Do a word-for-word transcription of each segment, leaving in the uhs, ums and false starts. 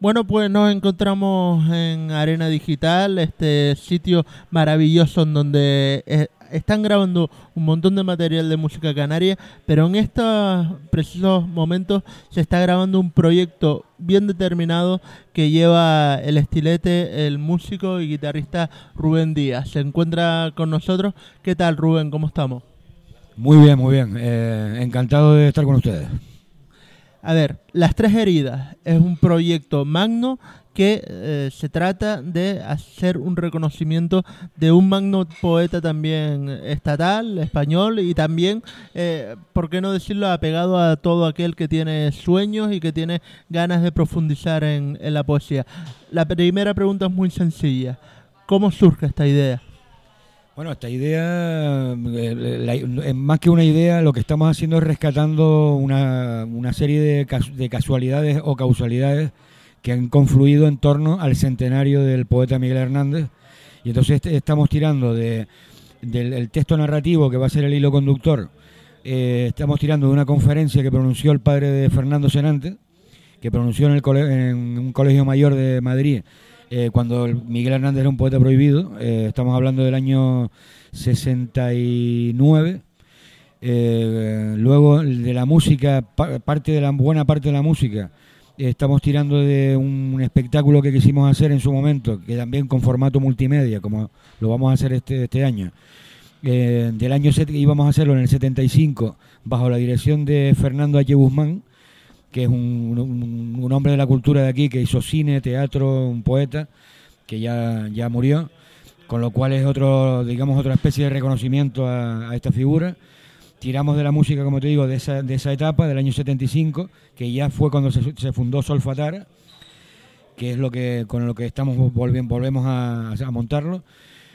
Bueno, pues nos encontramos en Arena Digital, este sitio maravilloso en donde eh, están grabando un montón de material de música canaria, pero en estos precisos momentos se está grabando un proyecto bien determinado que lleva el estilete, el músico y guitarrista Rubén Díaz. Se encuentra con nosotros. ¿Qué tal, Rubén? ¿Cómo estamos? Muy bien, muy bien. Eh, encantado de estar con ustedes. A ver, Las Tres Heridas es un proyecto magno que eh, se trata de hacer un reconocimiento de un magno poeta también estatal, español y también, eh, por qué no decirlo, apegado a todo aquel que tiene sueños y que tiene ganas de profundizar en, en la poesía. La primera pregunta es muy sencilla. ¿Cómo surge esta idea? Bueno, esta idea, eh, la, más que una idea, lo que estamos haciendo es rescatando una, una serie de, cas, de casualidades o causalidades que han confluido en torno al centenario del poeta Miguel Hernández. Y entonces est estamos tirando de, del el texto narrativo, que va a ser el hilo conductor, eh, estamos tirando de una conferencia que pronunció el padre de Fernando Senante, que pronunció en, el cole en un colegio mayor de Madrid, Eh, cuando Miguel Hernández era un poeta prohibido. Eh, estamos hablando del año sesenta y nueve. Eh, luego de la música, pa parte de la buena parte de la música, eh, estamos tirando de un, un espectáculo que quisimos hacer en su momento, que también con formato multimedia, como lo vamos a hacer este, este año. Eh, del año íbamos a hacerlo en el setenta y cinco, bajo la dirección de Fernando H. Guzmán, que es un, un, un hombre de la cultura de aquí, que hizo cine, teatro, un poeta, que ya, ya murió, con lo cual es otro, digamos, otra especie de reconocimiento a, a esta figura. Tiramos de la música, como te digo, de esa, de esa etapa, del año setenta y cinco, que ya fue cuando se, se fundó Solfatara, que es lo que con lo que estamos volvemos, volvemos a, a montarlo.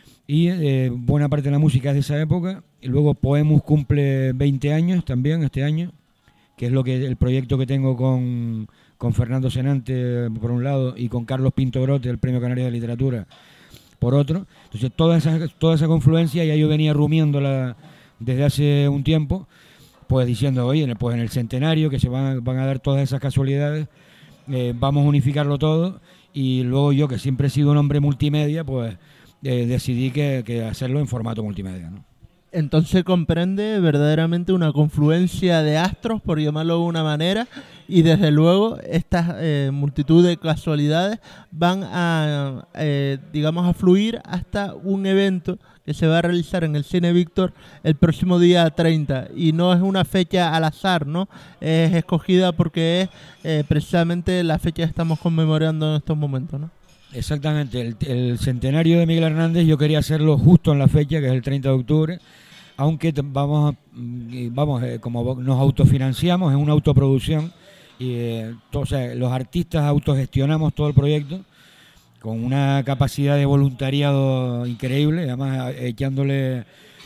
Y eh, buena parte de la música es de esa época. Y luego Poemus cumple veinte años también este año, que es lo que el proyecto que tengo con, con Fernando Senante por un lado y con Carlos Pinto Grote, el Premio Canario de Literatura, por otro. Entonces toda esa, toda esa confluencia ya yo venía rumiándola desde hace un tiempo, pues diciendo, oye, pues en el centenario que se van, van a dar todas esas casualidades, eh, vamos a unificarlo todo. Y luego yo, que siempre he sido un hombre multimedia, pues eh, decidí que, que hacerlo en formato multimedia, ¿no? Entonces comprende verdaderamente una confluencia de astros, por llamarlo de una manera, y desde luego estas eh, multitud de casualidades van a, eh, digamos, a fluir hasta un evento que se va a realizar en el Cine Víctor el próximo día treinta, y no es una fecha al azar, ¿no? Es escogida porque es eh, precisamente la fecha que estamos conmemorando en estos momentos, ¿no? Exactamente, el, el centenario de Miguel Hernández yo quería hacerlo justo en la fecha, que es el treinta de octubre, aunque vamos, vamos eh, como nos autofinanciamos, es una autoproducción, y eh, to, o sea, los artistas autogestionamos todo el proyecto con una capacidad de voluntariado increíble, además echándole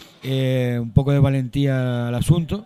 eh, un poco de valentía al asunto.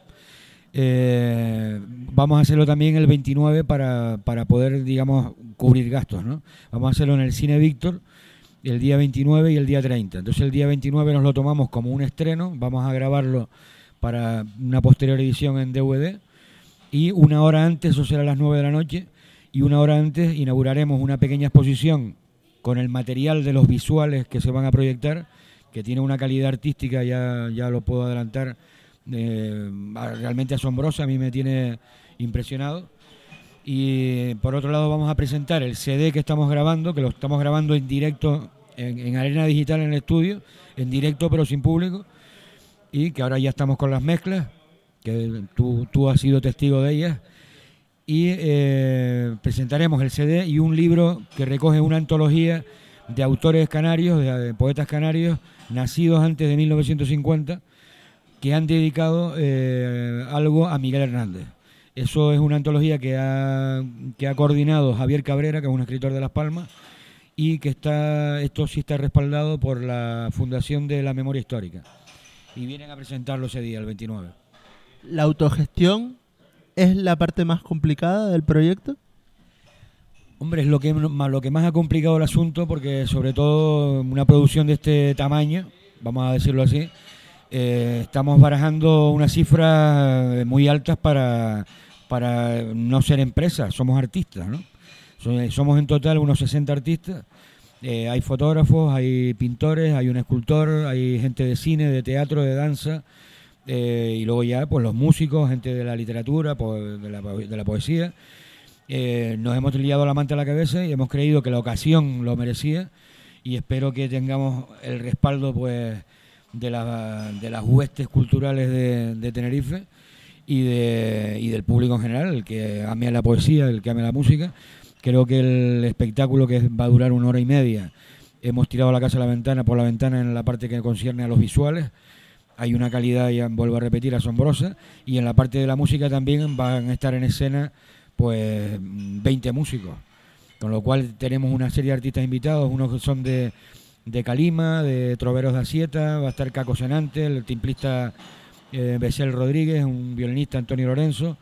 Eh, vamos a hacerlo también el veintinueve para, para poder, digamos, cubrir gastos, ¿no? Vamos a hacerlo en el Cine Víctor el día veintinueve y el día treinta. Entonces el día veintinueve nos lo tomamos como un estreno, vamos a grabarlo para una posterior edición en D V D, y una hora antes, eso será a las nueve de la noche, y una hora antes inauguraremos una pequeña exposición con el material de los visuales que se van a proyectar, que tiene una calidad artística, ya, ya lo puedo adelantar, eh, realmente asombrosa, a mí me tiene impresionado. Y por otro lado vamos a presentar el C D que estamos grabando, que lo estamos grabando en directo en, en Arena Digital, en el estudio, en directo pero sin público, y que ahora ya estamos con las mezclas, que tú, tú has sido testigo de ellas, y eh, presentaremos el C D y un libro que recoge una antología de autores canarios, de, de poetas canarios, nacidos antes de mil novecientos cincuenta, que han dedicado eh, algo a Miguel Hernández. Eso es una antología que ha, que ha coordinado Javier Cabrera, que es un escritor de Las Palmas, y que está, esto sí está respaldado por la Fundación de la Memoria Histórica. Y vienen a presentarlo ese día, el veintinueve. ¿La autogestión es la parte más complicada del proyecto? Hombre, es lo que, lo que más ha complicado el asunto, porque sobre todo una producción de este tamaño, vamos a decirlo así, eh, estamos barajando unas cifras muy altas para, para no ser empresa, somos artistas, ¿no? Somos en total unos sesenta artistas. Eh, hay fotógrafos, hay pintores, hay un escultor, hay gente de cine, de teatro, de danza, eh, y luego ya pues los músicos, gente de la literatura, po- de, la, de la poesía. Eh, nos hemos liado la manta a la cabeza y hemos creído que la ocasión lo merecía, y espero que tengamos el respaldo pues de, la, de las huestes culturales de, de Tenerife y, de, y del público en general, el que ame la poesía, el que ame la música. Creo que el espectáculo, que va a durar una hora y media, hemos tirado la casa a la ventana, por la ventana en la parte que concierne a los visuales. Hay una calidad, ya vuelvo a repetir, asombrosa. Y en la parte de la música también van a estar en escena pues veinte músicos. Con lo cual tenemos una serie de artistas invitados, unos que son de, de Calima, de Troveros de Asieta, va a estar Caco Senante, el timplista eh, Besel Rodríguez, un violinista Antonio Lorenzo,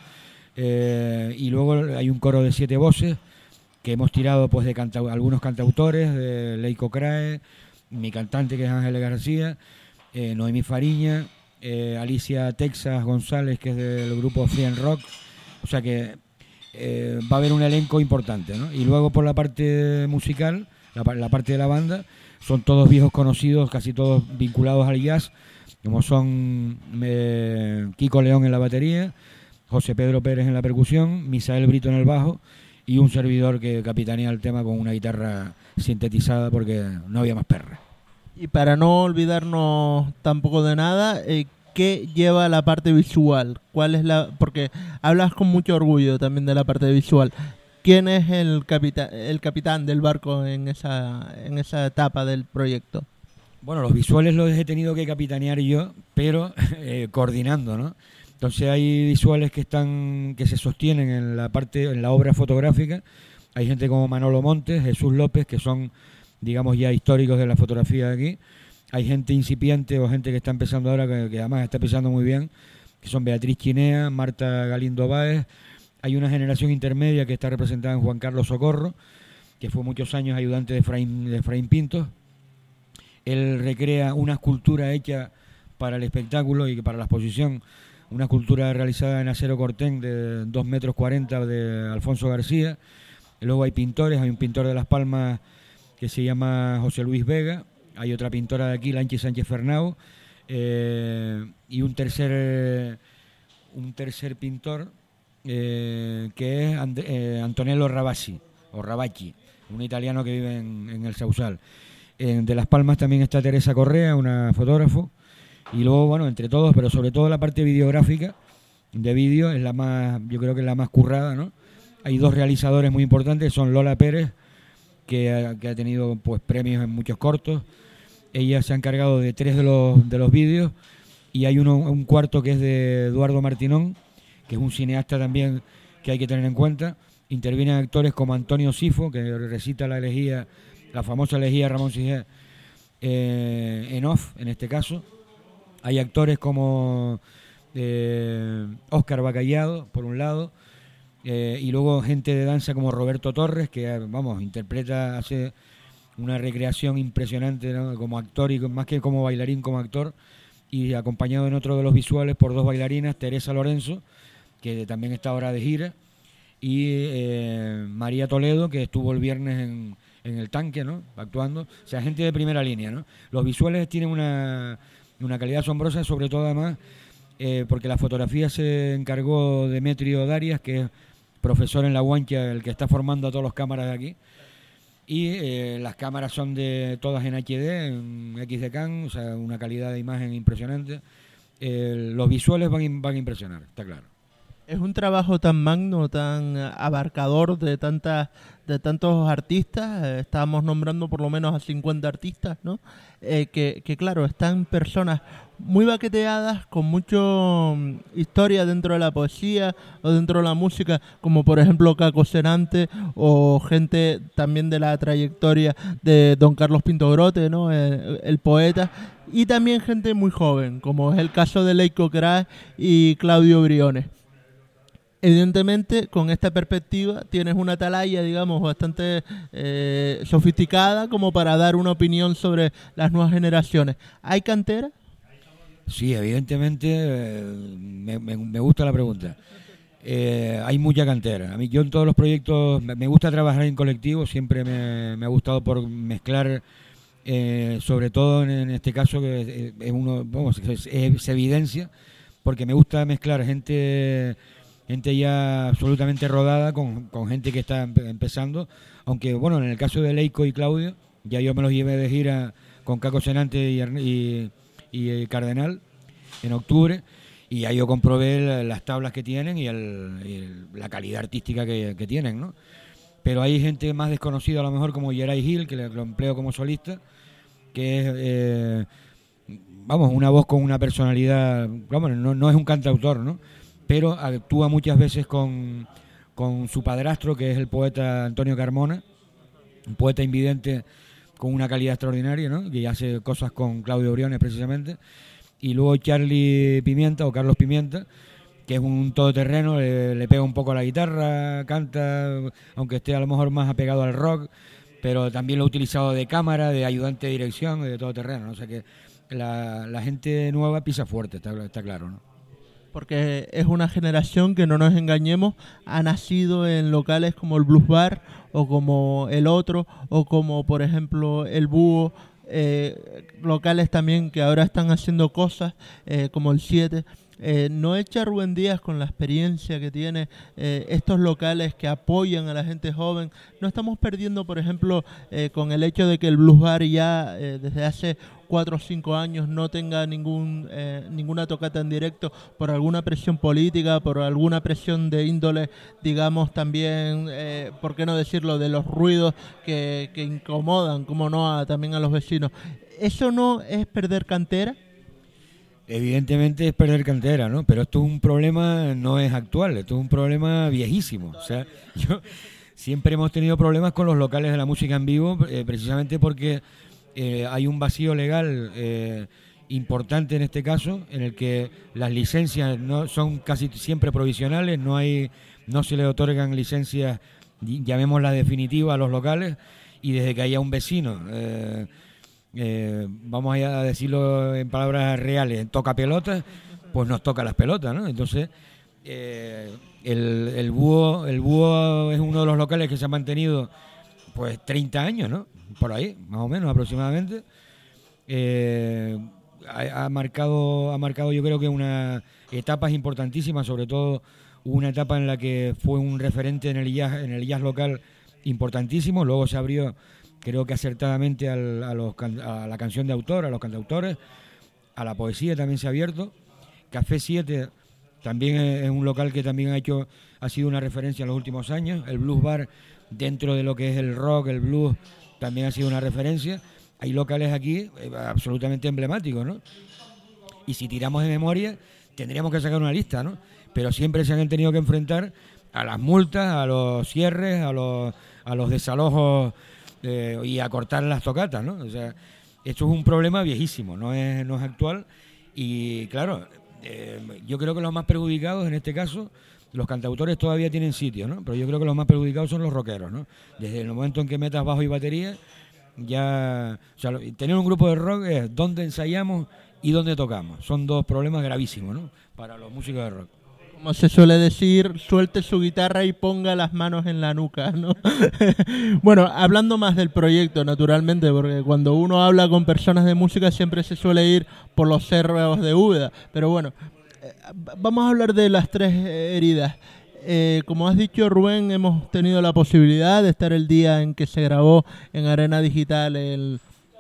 eh, y luego hay un coro de siete voces que hemos tirado pues de canta- algunos cantautores, de Leico Crae, mi cantante que es Ángeles García, eh, Noemí Fariña, eh, Alicia Texas González, que es del grupo Free and Rock. O sea que eh, va a haber un elenco importante, ¿no? Y luego por la parte musical, la, la parte de la banda, son todos viejos conocidos, casi todos vinculados al jazz, como son eh, Kiko León en la batería, José Pedro Pérez en la percusión, Misael Brito en el bajo, y un servidor que capitanea el tema con una guitarra sintetizada porque no había más perra. Y para no olvidarnos tampoco de nada, eh, ¿qué lleva la parte visual? ¿Cuál es la? Porque hablas con mucho orgullo también de la parte visual. ¿Quién es el capitán, el capitán del barco en esa, en esa etapa del proyecto? Bueno, los visuales los he tenido que capitanear yo, pero eh, coordinando, ¿no? Entonces hay visuales que están que se sostienen en la parte en la obra fotográfica. Hay gente como Manolo Montes, Jesús López, que son, digamos, ya históricos de la fotografía de aquí. Hay gente incipiente o gente que está empezando ahora, que, que además está empezando muy bien, que son Beatriz Quinea, Marta Galindo Báez. Hay una generación intermedia que está representada en Juan Carlos Socorro, que fue muchos años ayudante de Efraín, de Efraín Pintos. Él recrea una escultura hecha para el espectáculo y para la exposición, una escultura realizada en acero cortén de dos metros cuarenta de Alfonso García. Y luego hay pintores, hay un pintor de Las Palmas que se llama José Luis Vega, hay otra pintora de aquí, Lanchi Sánchez Fernau, eh, y un tercer un tercer pintor eh, que es And- eh, Antonello Rabassi, o Rabacci, un italiano que vive en, en el Sausal. Eh, de Las Palmas también está Teresa Correa, una fotógrafo. Y luego, bueno, entre todos, pero sobre todo la parte videográfica, de vídeo, es la más, yo creo que es la más currada, ¿no? Hay dos realizadores muy importantes, son Lola Pérez, que ha, que ha tenido pues premios en muchos cortos. Ella se ha encargado de tres de los, de los vídeos, y hay uno, un cuarto que es de Eduardo Martinón, que es un cineasta también que hay que tener en cuenta. Intervienen actores como Antonio Sifo, que recita la elegía, la famosa elegía Ramón Sigé, eh, en off, en este caso. Hay actores como eh, Óscar Bacallado, por un lado, eh, y luego gente de danza como Roberto Torres, que, vamos, interpreta, hace una recreación impresionante, ¿no? Como actor y más que como bailarín, como actor, y acompañado en otro de los visuales por dos bailarinas, Teresa Lorenzo, que también está ahora de gira, y eh, María Toledo, que estuvo el viernes en, en el tanque, ¿no? Actuando. O sea, gente de primera línea, ¿no? Los visuales tienen una... una calidad asombrosa, sobre todo además eh, porque la fotografía se encargó Demetrio Darias, que es profesor en la Guancha, el que está formando a todas las cámaras de aquí, y eh, las cámaras son de todas en H D, en X D CAM, o sea, una calidad de imagen impresionante. Eh, los visuales van, van a impresionar, está claro. Es un trabajo tan magno, tan abarcador de tantas de tantos artistas. Eh, estábamos nombrando por lo menos a cincuenta artistas, ¿no? Eh, que, que claro, están personas muy baqueteadas, con mucho mm, historia dentro de la poesía o dentro de la música, como por ejemplo Caco Senante, o gente también de la trayectoria de Don Carlos Pinto Grote, ¿no? El, el poeta, y también gente muy joven, como es el caso de Leico Crae y Claudio Briones. Evidentemente, con esta perspectiva tienes una atalaya, digamos, bastante eh, sofisticada como para dar una opinión sobre las nuevas generaciones. ¿Hay cantera? Sí, evidentemente, eh, me, me, me gusta la pregunta. eh, hay mucha cantera. A mí, yo en todos los proyectos, me gusta trabajar en colectivo, siempre me, me ha gustado por mezclar, eh, sobre todo en, en este caso, que es, uno, vamos, es, es evidencia, porque me gusta mezclar gente gente ya absolutamente rodada con, con gente que está empezando, aunque bueno, en el caso de Leico y Claudio, ya yo me los llevé de gira con Caco Senante y, y, y Cardenal en octubre, y ya yo comprobé las tablas que tienen y, el, y el, la calidad artística que, que tienen, ¿no? Pero hay gente más desconocida a lo mejor como Geray Hill, que lo empleo como solista, que es, eh, vamos, una voz con una personalidad, vamos, no, no es un cantautor, ¿no? Pero actúa muchas veces con, con su padrastro, que es el poeta Antonio Carmona, un poeta invidente con una calidad extraordinaria, ¿no? Que hace cosas con Claudio Briones precisamente, y luego Charlie Pimienta o Carlos Pimienta, que es un todoterreno, le, le pega un poco a la guitarra, canta, aunque esté a lo mejor más apegado al rock, pero también lo ha utilizado de cámara, de ayudante de dirección, de todoterreno, ¿no? O sea que la, la gente nueva pisa fuerte, está, está claro, ¿no? Porque es una generación que, no nos engañemos, ha nacido en locales como el Blues Bar o como El Otro o como por ejemplo El Búho, eh, locales también que ahora están haciendo cosas eh, como el siete. Eh, ¿No echa Rubén Díaz, con la experiencia que tiene, eh, estos locales que apoyan a la gente joven? ¿No estamos perdiendo, por ejemplo, eh, con el hecho de que el Blues Bar ya eh, desde hace cuatro o cinco años no tenga ningún eh, ninguna tocata en directo por alguna presión política, por alguna presión de índole, digamos también, eh, por qué no decirlo, de los ruidos que, que incomodan, como no, a, también a los vecinos? ¿Eso no es perder cantera? Evidentemente es perder cantera, ¿no? Pero esto es un problema, no es actual, esto es un problema viejísimo. O sea, yo siempre hemos tenido problemas con los locales de la música en vivo, eh, precisamente porque eh, hay un vacío legal eh, importante en este caso, en el que las licencias no son casi siempre provisionales, no hay, no se le otorgan licencias, llamémosla definitiva, a los locales, y desde que haya un vecino, eh, Eh, vamos a decirlo en palabras reales, toca pelotas, pues nos toca las pelotas, ¿no? Entonces, eh, el, el búho el búho es uno de los locales que se ha mantenido pues treinta años, ¿no? Por ahí, más o menos, aproximadamente. Eh, ha, ha marcado ha marcado yo creo que unas etapas importantísimas, sobre todo una etapa en la que fue un referente en el jazz, en el jazz local importantísimo, luego se abrió, creo que acertadamente, al, a, los, a la canción de autor, a los cantautores, a la poesía también se ha abierto. Café siete también es un local que también ha hecho ha sido una referencia en los últimos años. El Blues Bar, dentro de lo que es el rock, el blues, también ha sido una referencia. Hay locales aquí eh, absolutamente emblemáticos, ¿no? Y si tiramos de memoria, tendríamos que sacar una lista, ¿no? Pero siempre se han tenido que enfrentar a las multas, a los cierres, a los, a los desalojos, Eh, y a cortar las tocatas, ¿no? O sea, esto es un problema viejísimo, no es, no es actual. Y claro, eh, yo creo que los más perjudicados en este caso, los cantautores todavía tienen sitio, ¿no? Pero yo creo que los más perjudicados son los rockeros, ¿no? Desde el momento en que metas bajo y batería, ya, o sea, tener un grupo de rock es dónde ensayamos y dónde tocamos. Son dos problemas gravísimos, ¿no? Para los músicos de rock. Como se suele decir, suelte su guitarra y ponga las manos en la nuca, ¿no? Bueno, hablando más del proyecto, naturalmente, porque cuando uno habla con personas de música siempre se suele ir por los cerros de Úbeda. Pero bueno, eh, vamos a hablar de las tres heridas. Eh, como has dicho, Rubén, hemos tenido la posibilidad de estar el día en que se grabó en Arena Digital el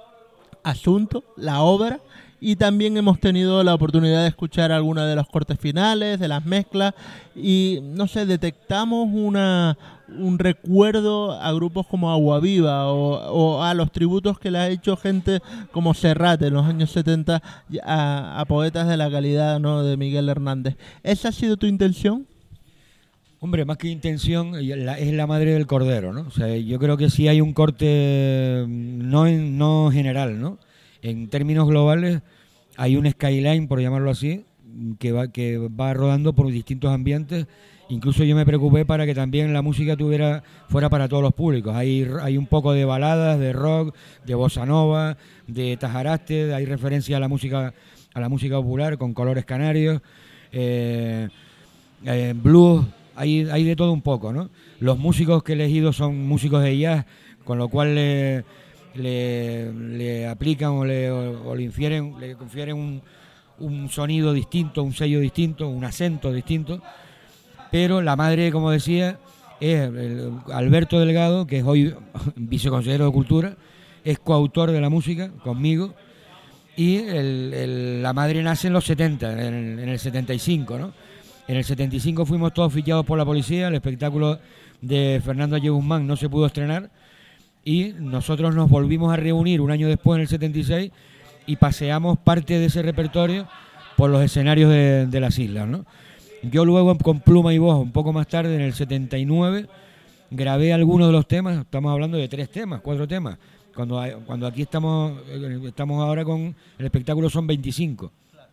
asunto, la obra. Y también hemos tenido la oportunidad de escuchar algunas de los cortes finales, de las mezclas, y no sé, detectamos una un recuerdo a grupos como Agua Viva o, o a los tributos que le ha hecho gente como Serrat en los años setenta a, a poetas de la calidad, ¿no?, de Miguel Hernández. ¿Esa ha sido tu intención? Hombre, más que intención, es la madre del cordero, ¿no? O sea, yo creo que sí hay un corte, no, en, no general, ¿no? En términos globales hay un skyline, por llamarlo así, que va, que va rodando por distintos ambientes. Incluso yo me preocupé para que también la música tuviera fuera para todos los públicos. Hay, hay un poco de baladas, de rock, de bossa nova, de tajaraste, hay referencia a la música a la música popular con colores canarios. Eh, eh, blues, hay, hay de todo un poco, ¿no? Los músicos que he elegido son músicos de jazz, con lo cual le, le, le aplican o le, o, o le infieren, le confieren un, un sonido distinto, un sello distinto, un acento distinto. Pero la madre, como decía, es el Alberto Delgado, que es hoy viceconsejero de Cultura, es coautor de la música conmigo, y el, el, la madre nace en los setenta, en el, en el setenta y cinco, ¿no? En el setenta y cinco fuimos todos fichados por la policía, el espectáculo de Fernando H. Guzmán no se pudo estrenar, y nosotros nos volvimos a reunir un año después, en el setenta y seis, y paseamos parte de ese repertorio por los escenarios de, de las islas, ¿no? Yo luego, con pluma y voz, un poco más tarde, en el setenta y nueve, grabé algunos de los temas. Estamos hablando de tres temas, cuatro temas. Cuando, hay, cuando aquí estamos estamos ahora con el espectáculo son veinticinco.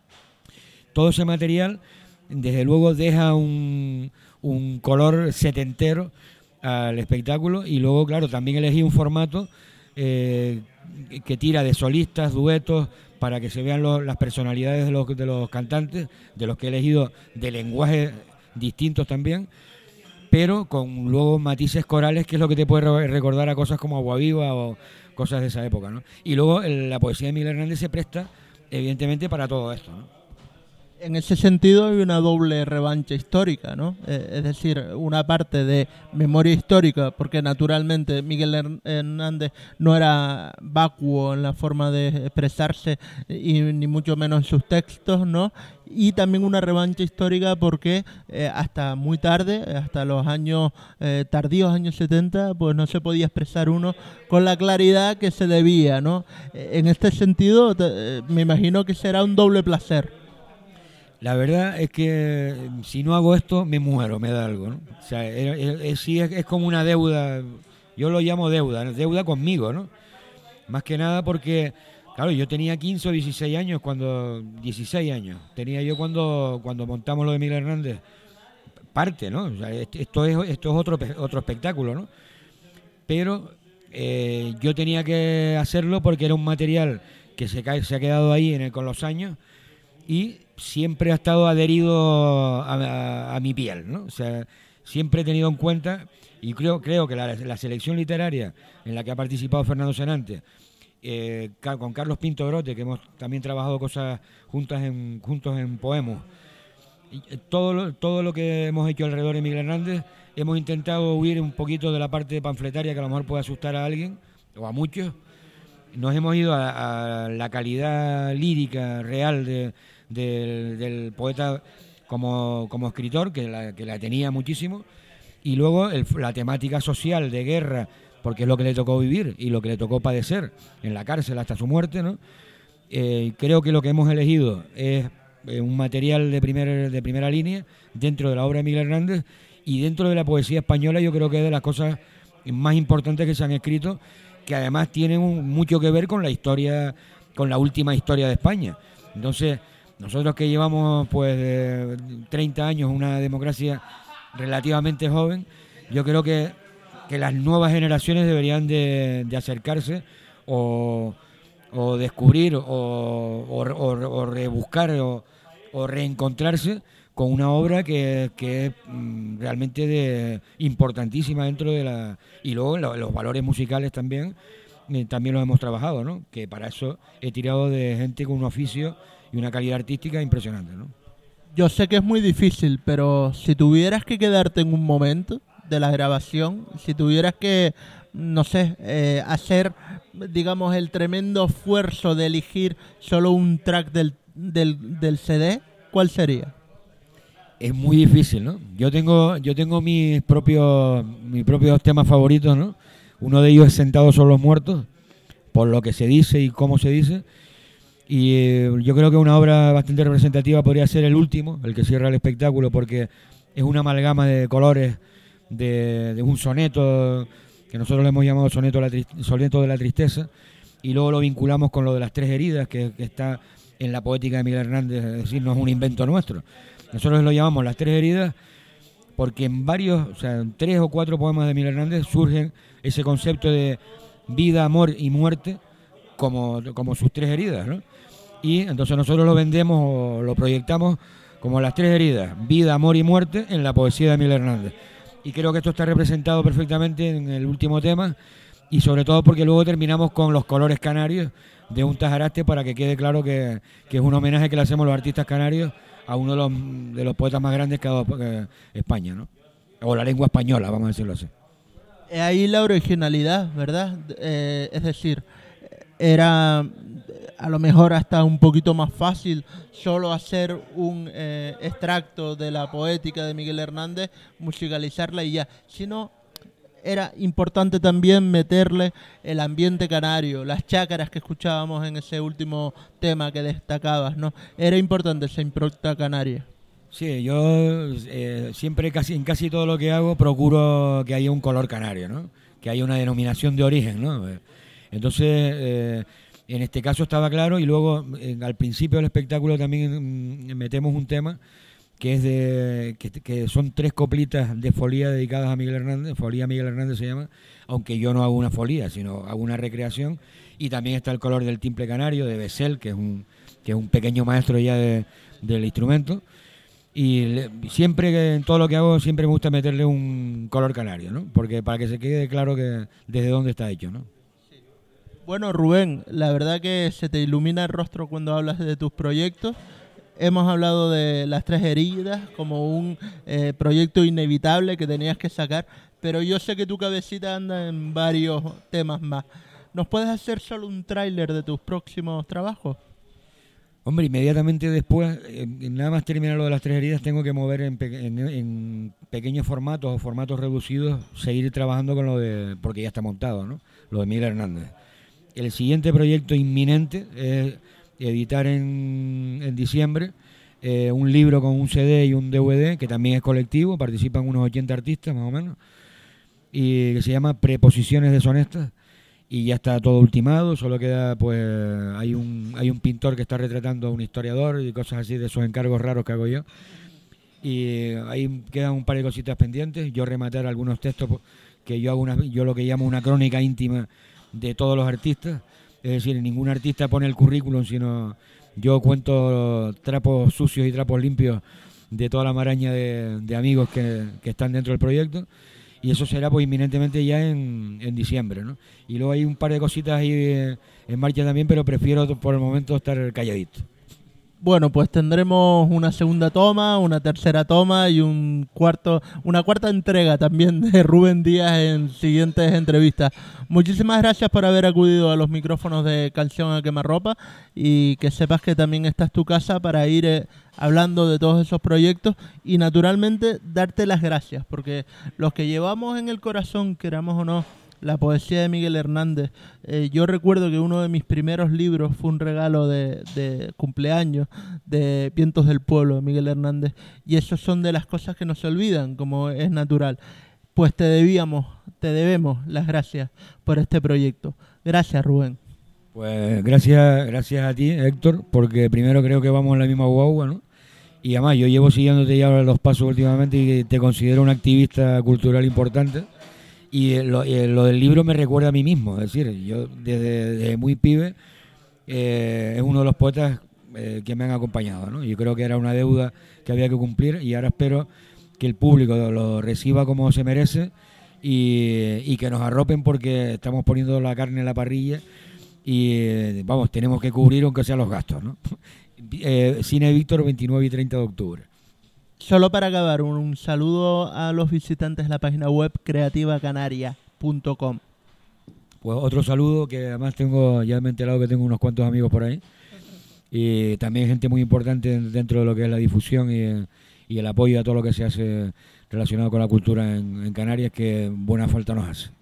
Todo ese material, desde luego, deja un, un color setentero al espectáculo. Y luego, claro, también elegí un formato eh, que tira de solistas, duetos, para que se vean los, las personalidades de los, de los cantantes, de los que he elegido, de lenguajes distintos también, pero con luego matices corales, que es lo que te puede recordar a cosas como Agua Viva o cosas de esa época, ¿no? Y luego el, la poesía de Miguel Hernández se presta, evidentemente, para todo esto, ¿no? En ese sentido hay una doble revancha histórica, ¿no? Eh, es decir, una parte de memoria histórica, porque naturalmente Miguel Hernández no era vacuo en la forma de expresarse y ni mucho menos en sus textos, ¿no? Y también una revancha histórica porque eh, hasta muy tarde, hasta los años eh, tardíos, años setenta, pues no se podía expresar uno con la claridad que se debía, ¿no? En este sentido, te, me imagino que será un doble placer. La verdad es que si no hago esto, me muero, me da algo, ¿no? O sea, es, es, es, es como una deuda, yo lo llamo deuda, deuda conmigo, ¿no? Más que nada porque, claro, yo tenía quince o dieciséis años, cuando dieciséis años, tenía yo cuando, cuando montamos lo de Miguel Hernández, parte, ¿no? O sea, esto es, esto es otro, otro espectáculo, ¿no? Pero eh, yo tenía que hacerlo porque era un material que se, cae, se ha quedado ahí en el, con los años, y siempre ha estado adherido a, a, a mi piel, ¿no? O sea, siempre he tenido en cuenta, y creo creo que la, la selección literaria en la que ha participado Fernando Senante, eh, con Carlos Pinto Grote, que hemos también trabajado cosas juntas en, juntos en Poemos, y todo lo, todo lo que hemos hecho alrededor de Miguel Hernández, hemos intentado huir un poquito de la parte panfletaria que a lo mejor puede asustar a alguien, o a muchos. Nos hemos ido a, a la calidad lírica real de, de, del poeta como, como escritor, que la, que la tenía muchísimo, y luego el, la temática social de guerra, porque es lo que le tocó vivir y lo que le tocó padecer en la cárcel hasta su muerte, ¿no? Eh, creo que lo que hemos elegido es eh, un material de, primer, de primera línea dentro de la obra de Miguel Hernández, y dentro de la poesía española yo creo que es de las cosas más importantes que se han escrito, que además tienen un, mucho que ver con la historia, con la última historia de España. Entonces, nosotros que llevamos pues eh, treinta años, una democracia relativamente joven, yo creo que, que las nuevas generaciones deberían de, de acercarse o, o descubrir o, o, o, o rebuscar o, o reencontrarse con una obra que, que es mm, realmente de, importantísima dentro de la... Y luego lo, los valores musicales también, eh, también los hemos trabajado, ¿no? Que para eso he tirado de gente con un oficio y una calidad artística impresionante, ¿no? Yo sé que es muy difícil, pero si tuvieras que quedarte en un momento de la grabación, si tuvieras que, no sé, eh, hacer, digamos, el tremendo esfuerzo de elegir solo un track del, del, del C D, ¿cuál sería? Es muy difícil, ¿no? Yo tengo yo tengo mis propios mis propios temas favoritos, ¿no? Uno de ellos es Sentados son los muertos, por lo que se dice y cómo se dice. Y eh, yo creo que una obra bastante representativa podría ser el último, el que cierra el espectáculo, porque es una amalgama de colores, de, de un soneto, que nosotros le hemos llamado soneto de, la triste, soneto de la tristeza, y luego lo vinculamos con lo de las tres heridas, que, que está en la poética de Miguel Hernández, es decir, no es un invento nuestro. Nosotros lo llamamos las tres heridas porque en varios, o sea, en tres o cuatro poemas de Miguel Hernández surgen ese concepto de vida, amor y muerte como, como sus tres heridas, ¿no? Y entonces nosotros lo vendemos o lo proyectamos como las tres heridas, vida, amor y muerte, en la poesía de Miguel Hernández. Y creo que esto está representado perfectamente en el último tema, y sobre todo porque luego terminamos con los colores canarios de un Tajaraste, para que quede claro que, que es un homenaje que le hacemos los artistas canarios a uno de los, de los poetas más grandes que ha dado eh, España, ¿no? O la lengua española, vamos a decirlo así. Ahí la originalidad, ¿verdad? Eh, es decir, era a lo mejor hasta un poquito más fácil solo hacer un eh, extracto de la poética de Miguel Hernández, musicalizarla y ya, sino era importante también meterle el ambiente canario, las chácaras que escuchábamos en ese último tema que destacabas, ¿no? Era importante esa impronta canaria. Sí, yo eh, siempre casi en casi todo lo que hago procuro que haya un color canario, ¿no? Que haya una denominación de origen, ¿no? Entonces, eh, en este caso estaba claro, y luego eh, al principio del espectáculo también mm, metemos un tema que es de que, que son tres coplitas de folía dedicadas a Miguel Hernández. Folía Miguel Hernández se llama, aunque yo no hago una folía, sino hago una recreación. Y también está el color del timple canario de Bessel, que es un que es un pequeño maestro ya de, del instrumento. Y le, siempre, en todo lo que hago, siempre me gusta meterle un color canario, ¿no? Porque para que se quede claro que desde dónde está hecho, ¿no? Bueno, Rubén, la verdad que se te ilumina el rostro cuando hablas de tus proyectos. Hemos hablado de Las Tres Heridas como un eh, proyecto inevitable que tenías que sacar, pero yo sé que tu cabecita anda en varios temas más. ¿Nos puedes hacer solo un tráiler de tus próximos trabajos? Hombre, inmediatamente después, eh, nada más terminar lo de Las Tres Heridas, tengo que mover en, pe en, en pequeños formatos o formatos reducidos, seguir trabajando con lo de, porque ya está montado, ¿no? Lo de Miguel Hernández. El siguiente proyecto inminente es editar en, en diciembre eh, un libro con un C D y un D V D, que también es colectivo, participan unos ochenta artistas más o menos, y que se llama Preposiciones deshonestas. Y ya está todo ultimado, solo queda, pues, hay un hay un pintor que está retratando a un historiador y cosas así, de esos encargos raros que hago yo. Y ahí quedan un par de cositas pendientes. Yo rematar algunos textos que yo hago, una, yo lo que llamo una crónica íntima de todos los artistas. Es decir, ningún artista pone el currículum, sino yo cuento trapos sucios y trapos limpios de toda la maraña de, de amigos que, que están dentro del proyecto. Y eso será pues inminentemente ya en, en diciembre, ¿no? Y luego hay un par de cositas ahí eh, en marcha también, pero prefiero por el momento estar calladito. Bueno, pues tendremos una segunda toma, una tercera toma y un cuarto, una cuarta entrega también de Rubén Díaz en siguientes entrevistas. Muchísimas gracias por haber acudido a los micrófonos de Canción a Quemarropa, y que sepas que también esta es tu casa para ir eh, hablando de todos esos proyectos, y naturalmente darte las gracias, porque los que llevamos en el corazón, queramos o no, la poesía de Miguel Hernández. Eh, yo recuerdo que uno de mis primeros libros fue un regalo de, de cumpleaños de Vientos del Pueblo de Miguel Hernández, y eso son de las cosas que no se olvidan, como es natural. Pues te debíamos, te debemos las gracias por este proyecto. Gracias, Rubén. Pues gracias, gracias a ti, Héctor, porque primero creo que vamos en la misma guagua, ¿no? Y además yo llevo siguiéndote ya los pasos últimamente y te considero un activista cultural importante. Y lo, y lo del libro me recuerda a mí mismo, es decir, yo desde, desde muy pibe eh, es uno de los poetas eh, que me han acompañado, ¿no? Yo creo que era una deuda que había que cumplir, y ahora espero que el público lo reciba como se merece, y, y que nos arropen, porque estamos poniendo la carne en la parrilla y vamos, tenemos que cubrir aunque sean los gastos, ¿no? eh, Cine Víctor, veintinueve y treinta de octubre. Solo para acabar, un, un saludo a los visitantes de la página web creativa canaria punto com. Pues otro saludo, que además tengo, ya me he enterado que tengo unos cuantos amigos por ahí, y también gente muy importante dentro de lo que es la difusión y, y el apoyo a todo lo que se hace relacionado con la cultura en, en Canarias, que buena falta nos hace.